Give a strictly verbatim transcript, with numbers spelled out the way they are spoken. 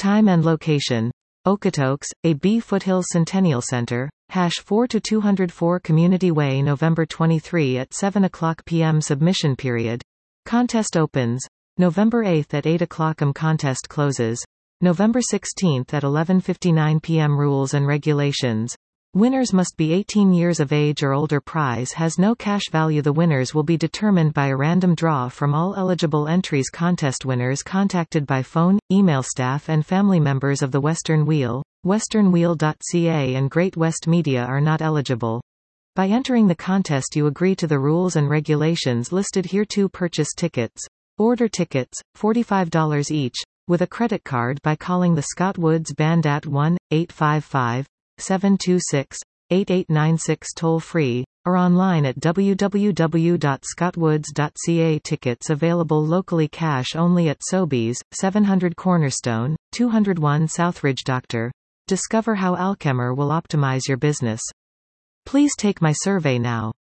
Time and location. Okotoks, A B Foothills Centennial Center, hash four to two oh four Community Way, November twenty-third at seven o'clock p m Submission period. Contest opens November eighth at eight o'clock. M contest closes November sixteenth at eleven fifty-nine p m Rules and regulations. Winners must be eighteen years of age or older. Prize has no cash value. The winners will be determined by a random draw from all eligible entries. Contest winners contacted by phone, email. Staff and family members of the Western Wheel, western wheel dot c a and Great West Media are not eligible. By entering the contest you agree to the rules and regulations listed here. To purchase tickets. Order tickets, forty-five dollars each, with a credit card by calling the Scott Woods Band at one eight five five, seven two six, eight eight nine six toll-free, or online at w w w dot scott woods dot c a. Tickets available locally. Cash only at Sobeys, seven hundred Cornerstone, two oh one Southridge. Doctor Discover how Alchemer will optimize your business. Please take my survey now.